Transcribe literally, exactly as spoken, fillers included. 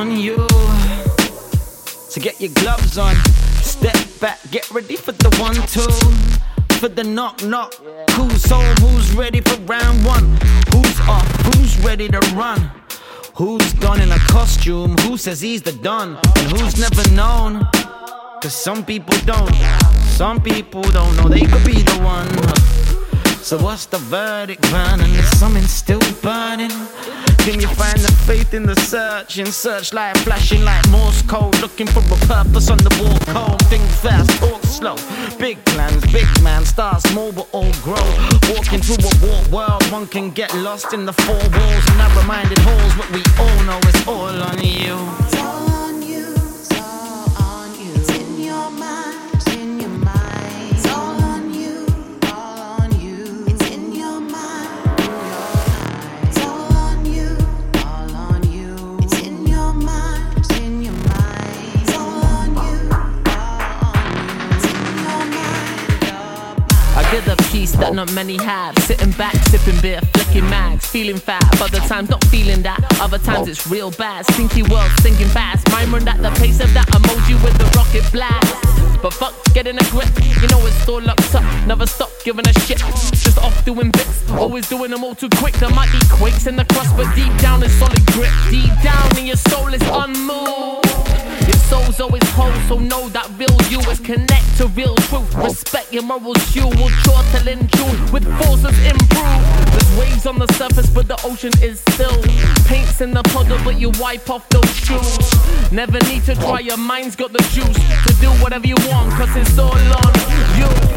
on you. So get your gloves on, step back, get ready for the one, two. For the knock, knock. Who's home, who's ready for round one? Who's off, who's ready to run? Who's gone in a costume, who says he's the Don? And who's never known? Cause some people don't, some people don't know they could be the one. So what's the verdict, running? Is something still burning? Can you find the faith in the search? In searchlight flashing like Morse code, looking for a purpose on the walk home. Think fast, talk slow. Big plans, big man, start small but all grow. Walking through a warped world, one can get lost in the four walls and narrow-minded halls. But we all know it's all on you. It's all on you, it's all on you. It's in your mind, it's in your mind. It's all on you, all on you. It's in your mind, in your mind. It's all on you, all on you. It's in your mind, it's in your mind. It's all on you, all on you. It's in your mind, your mind. I get a piece that not many have. Sitting back, sipping beer, flicking mags, feeling fat. Other times not feeling that. Other times it's real bad. Stinky world, sinking fast. Mine run at the pace of that emoji with the rocket blast. But fuck, getting a grip. You know it's all locked up. Never stop giving a shit. Just off doing bits. Always doing them all too quick. There might be quakes in the crust, but deep down is solid grip. Deep down in your soul is unmoved. Your soul's always whole, so know that real you is connect to real truth. Respect your morals, you will draw till in tune with forces improve. There's waves on the surface, but the ocean is still. Paints in the puddle, but you wipe off those shoes. Never need to try, your mind's got the juice to do whatever you want, cause it's all on you.